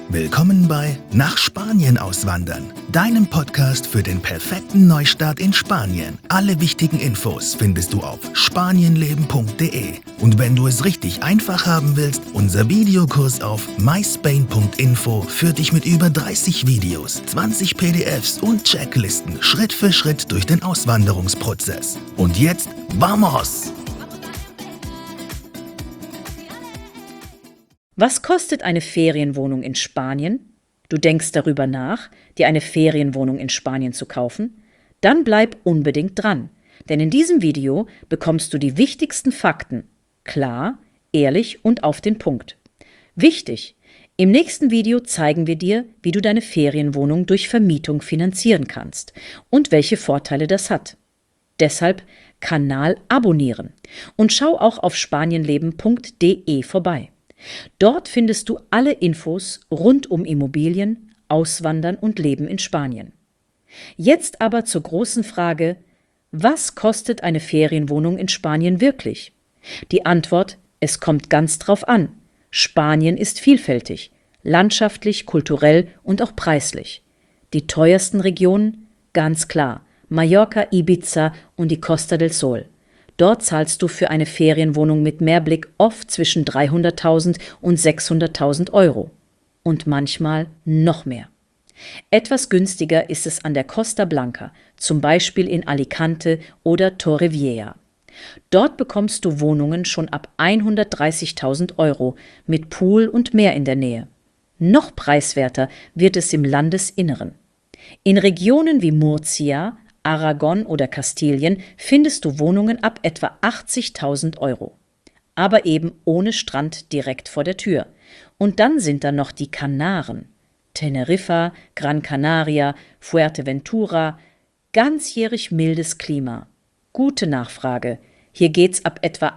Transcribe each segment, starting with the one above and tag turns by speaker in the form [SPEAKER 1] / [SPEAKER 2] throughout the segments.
[SPEAKER 1] Willkommen bei Nach Spanien auswandern, deinem Podcast für den perfekten Neustart in Spanien. Alle wichtigen Infos findest du auf spanienleben.de. Und wenn du es richtig einfach haben willst, unser Videokurs auf myspain.info führt dich mit über 30 Videos, 20 PDFs und Checklisten Schritt für Schritt durch den Auswanderungsprozess. Und jetzt, vamos!
[SPEAKER 2] Was kostet eine Ferienwohnung in Spanien? Du denkst darüber nach, dir eine Ferienwohnung in Spanien zu kaufen? Dann bleib unbedingt dran, denn in diesem Video bekommst du die wichtigsten Fakten, klar, ehrlich und auf den Punkt. Wichtig! Im nächsten Video zeigen wir dir, wie du deine Ferienwohnung durch Vermietung finanzieren kannst und welche Vorteile das hat. Deshalb Kanal abonnieren und schau auch auf spanienleben.de vorbei. Dort findest du alle Infos rund um Immobilien, Auswandern und Leben in Spanien. Jetzt aber zur großen Frage: Was kostet eine Ferienwohnung in Spanien wirklich? Die Antwort: Es kommt ganz drauf an. Spanien ist vielfältig, landschaftlich, kulturell und auch preislich. Die teuersten Regionen? Ganz klar, Mallorca, Ibiza und die Costa del Sol. Dort zahlst du für eine Ferienwohnung mit Meerblick oft zwischen 300.000 und 600.000 Euro. Und manchmal noch mehr. Etwas günstiger ist es an der Costa Blanca, zum Beispiel in Alicante oder Torrevieja. Dort bekommst du Wohnungen schon ab 130.000 Euro mit Pool und Meer in der Nähe. Noch preiswerter wird es im Landesinneren. In Regionen wie Murcia, Aragon oder Kastilien findest du Wohnungen ab etwa 80.000 Euro. Aber eben ohne Strand direkt vor der Tür. Und dann sind da noch die Kanaren. Teneriffa, Gran Canaria, Fuerteventura. Ganzjährig mildes Klima. Gute Nachfrage. Hier geht's ab etwa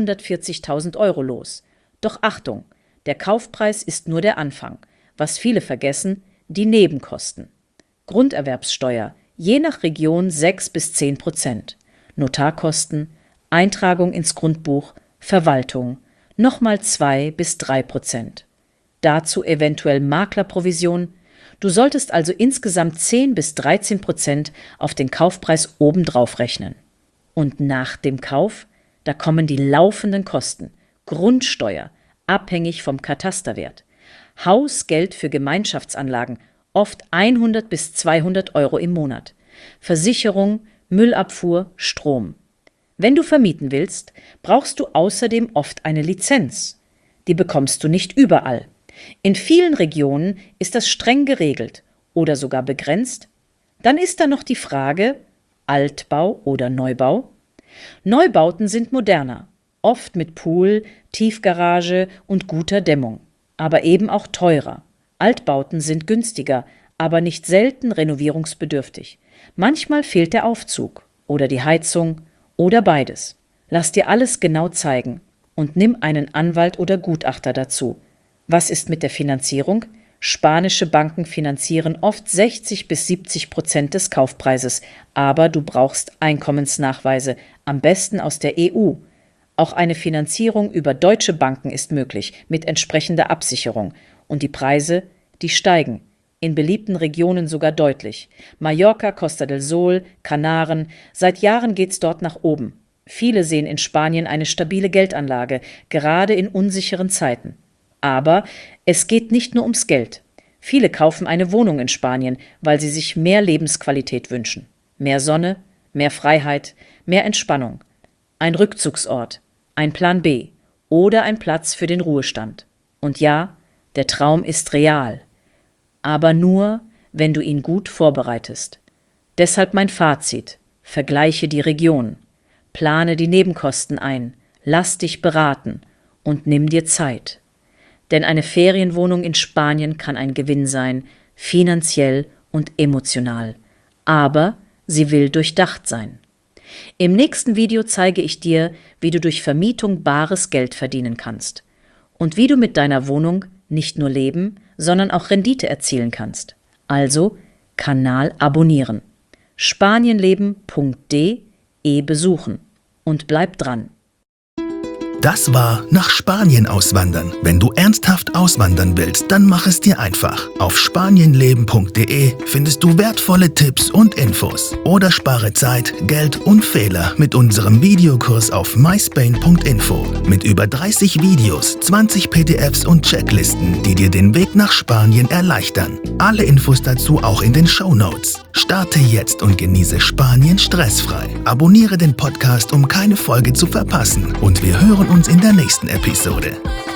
[SPEAKER 2] 140.000 Euro los. Doch Achtung, der Kaufpreis ist nur der Anfang. Was viele vergessen, die Nebenkosten. Grunderwerbssteuer. Je nach Region 6 bis 10%. Notarkosten, Eintragung ins Grundbuch, Verwaltung, nochmal 2 bis 3%. Dazu eventuell Maklerprovision. Du solltest also insgesamt 10 bis 13% auf den Kaufpreis obendrauf rechnen. Und nach dem Kauf, da kommen die laufenden Kosten, Grundsteuer, abhängig vom Katasterwert, Hausgeld für Gemeinschaftsanlagen, oft 100 bis 200 Euro im Monat. Versicherung, Müllabfuhr, Strom. Wenn du vermieten willst, brauchst du außerdem oft eine Lizenz. Die bekommst du nicht überall. In vielen Regionen ist das streng geregelt oder sogar begrenzt. Dann ist da noch die Frage: Altbau oder Neubau? Neubauten sind moderner, oft mit Pool, Tiefgarage und guter Dämmung, aber eben auch teurer. Altbauten sind günstiger, aber nicht selten renovierungsbedürftig. Manchmal fehlt der Aufzug oder die Heizung oder beides. Lass dir alles genau zeigen und nimm einen Anwalt oder Gutachter dazu. Was ist mit der Finanzierung? Spanische Banken finanzieren oft 60 bis 70% des Kaufpreises, aber du brauchst Einkommensnachweise, am besten aus der EU. Auch eine Finanzierung über deutsche Banken ist möglich, mit entsprechender Absicherung. Und die Preise, die steigen, in beliebten Regionen sogar deutlich. Mallorca, Costa del Sol, Kanaren, seit Jahren geht's dort nach oben. Viele sehen in Spanien eine stabile Geldanlage, gerade in unsicheren Zeiten. Aber es geht nicht nur ums Geld. Viele kaufen eine Wohnung in Spanien, weil sie sich mehr Lebensqualität wünschen. Mehr Sonne, mehr Freiheit, mehr Entspannung. Ein Rückzugsort, ein Plan B oder ein Platz für den Ruhestand. Und ja, der Traum ist real, aber nur, wenn du ihn gut vorbereitest. Deshalb mein Fazit: Vergleiche die Region, plane die Nebenkosten ein, lass dich beraten und nimm dir Zeit. Denn eine Ferienwohnung in Spanien kann ein Gewinn sein, finanziell und emotional. Aber sie will durchdacht sein. Im nächsten Video zeige ich dir, wie du durch Vermietung bares Geld verdienen kannst und wie du mit deiner Wohnung nicht nur leben, sondern auch Rendite erzielen kannst. Also Kanal abonnieren, spanienleben.de besuchen und bleib dran.
[SPEAKER 1] Das war nach Spanien auswandern. Wenn du ernsthaft auswandern willst, dann mach es dir einfach. Auf spanienleben.de findest du wertvolle Tipps und Infos. Oder spare Zeit, Geld und Fehler mit unserem Videokurs auf myspain.info. Mit über 30 Videos, 20 PDFs und Checklisten, die dir den Weg nach Spanien erleichtern. Alle Infos dazu auch in den Shownotes. Starte jetzt und genieße Spanien stressfrei. Abonniere den Podcast, um keine Folge zu verpassen. Und wir hören uns in der nächsten Episode.